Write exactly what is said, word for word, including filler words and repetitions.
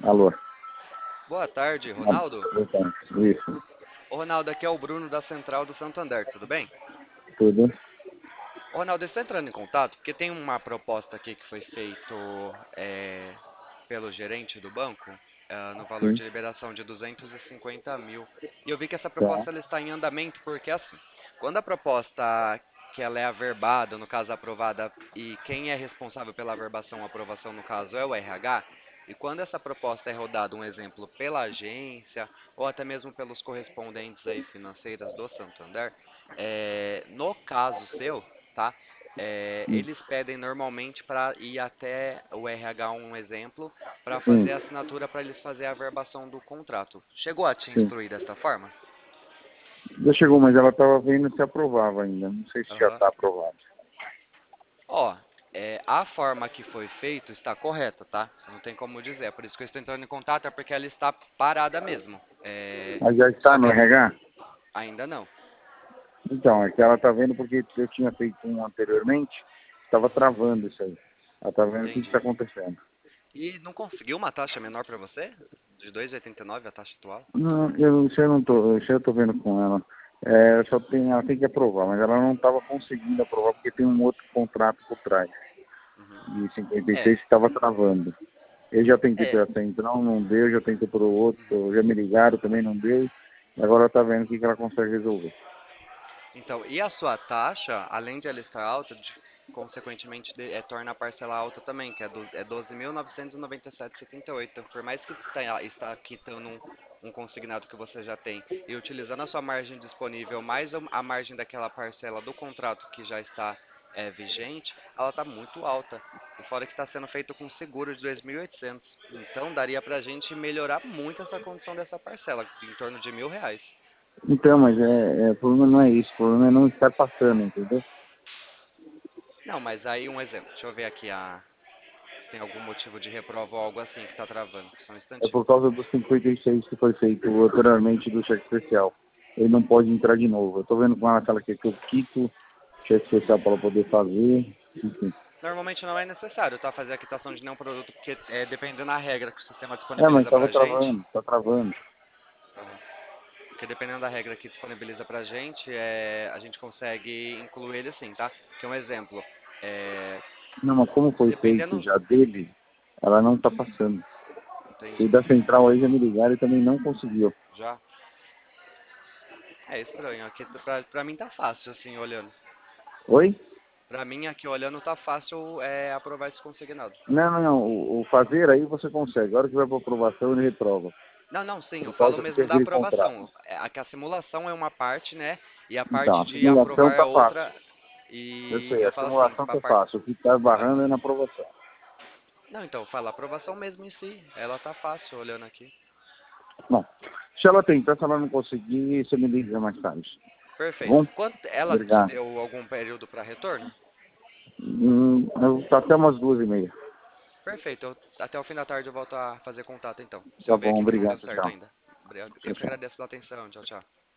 Alô. Boa tarde, Ah, Ronaldo. então, isso, Ô, Ronaldo, aqui é o Bruno da Central do Santander, tudo bem? tudo. Ô, Ronaldo, eu estou entrando em contato porque tem uma proposta aqui que foi feita pelo gerente do banco, ah, no valor Sim, de liberação de duzentos e cinquenta mil. E eu vi que essa tá. proposta ela está em andamento porque, assim, quando a proposta que ela é averbada, no caso aprovada, e quem é responsável pela averbação ou aprovação, no caso, é o R H, e quando essa proposta é rodada, um exemplo, pela agência, ou até mesmo pelos correspondentes aí financeiras do Santander, é, no caso seu, tá? É, Sim, eles pedem normalmente para ir até o R H, um exemplo, para sim, fazer a assinatura para eles fazer a averbação do contrato. Chegou a te sim. instruir desta forma? Já chegou, mas ela estava vendo se aprovava ainda. Não sei se já Aham. está aprovado. Ó, é, a forma que foi feito está correta, tá? Não tem como dizer. É por isso que eu estou entrando em contato, é porque ela está parada mesmo. É, Mas já está só no que assim, R H? ainda não. Então, é que ela está vendo porque eu tinha feito um anteriormente, estava Uhum, travando isso aí. Ela está vendo o que está entendi. acontecendo. E não conseguiu uma taxa menor para você? De dois vírgula oitenta e nove a taxa atual? Não, eu, isso eu não tô, isso eu tô vendo com ela. É, só tem, ela tem que aprovar, mas ela não estava conseguindo aprovar porque tem um outro contrato por trás, Uhum. de cinquenta e seis É, que estava travando. Eu já tentei é. pela central, não deu, já tentei por Uhum. outro, já me ligaram, também não deu. E agora tá vendo o que, que ela consegue resolver. Então, e a sua taxa, além de ela estar alta, de- consequentemente de- é, torna a parcela alta também, que é, do, é doze mil novecentos e noventa e sete vírgula setenta e oito. Por mais que está, está quitando um, um consignado que você já tem e utilizando a sua margem disponível mais a a margem daquela parcela do contrato que já está é, vigente, ela está muito alta. E fora que está sendo feito com seguro de dois mil e oitocentos. Então, daria para a gente melhorar muito essa condição dessa parcela, em torno de mil reais. Então, mas é, é, o problema não é isso, o problema é não estar passando, entendeu? Não, mas aí um exemplo. Deixa eu ver aqui a, se tem algum motivo de reprova ou algo assim que está travando. Só um É instantinho. por causa dos cinquenta e seis que foi feito anteriormente do cheque especial. Ele não pode entrar de novo. Eu tô vendo com ela que ela quer que eu quito cheque especial para ela poder fazer, enfim. Normalmente não é necessário, tá? Fazer a quitação de nenhum produto, porque é, dependendo da regra que o sistema É, mas disponibiliza tava pra gente. travando, tá travando. Aham. Porque dependendo da regra que disponibiliza pra gente, é, a gente consegue incluir ele assim, tá? Que é um exemplo. É, Não, mas como foi feito dependendo. já dele, ela não tá passando. E Entendi. da central aí já me ligaram e também não conseguiu. Já? É estranho. Aqui pra, pra mim tá fácil, assim, olhando. Oi? Pra mim, aqui olhando, tá fácil é, aprovar esse consignado. Não, não, não. O, o fazer aí você consegue. A hora que vai para aprovação ele reprova. Não, não, sim, eu Por falo causa que tem mesmo da aquele contrato. aprovação. É, a que a simulação é uma parte, né? E a Então, parte a de simulação aprovar é tá fácil. outra. Eu E sei, eu a falo assim, simulação a tá parte. fácil. O que tá Ah. barrando é na aprovação. Não, então, eu falo, a aprovação mesmo em si. Ela tá fácil olhando aqui. Bom, se ela tentar, se ela não conseguir, você me liga mais tarde. Tá Perfeito. bom? Quanto, ela te Obrigado. deu algum período para retorno? Hum, eu, tá até umas duas e meia. Perfeito. Eu- até o fim da tarde eu volto a fazer contato então. Se Tá eu ver bom, aqui que não deu obrigado, certo tchau. ainda. Eu Tchau, que tchau. agradeço pela atenção. Tchau, tchau.